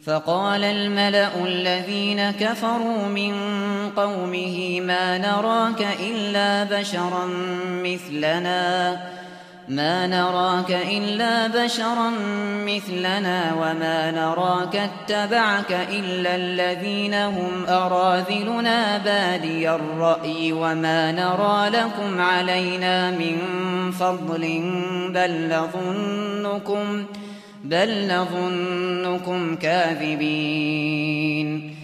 فقال الملأ الذين كفروا من قومه ما نراك إلا بشرا مثلنا وما نراك اتبعك إلا الذين هم أراذلنا بادي الرأي وما نرى لكم علينا من فضل بل نظنكم كاذبين.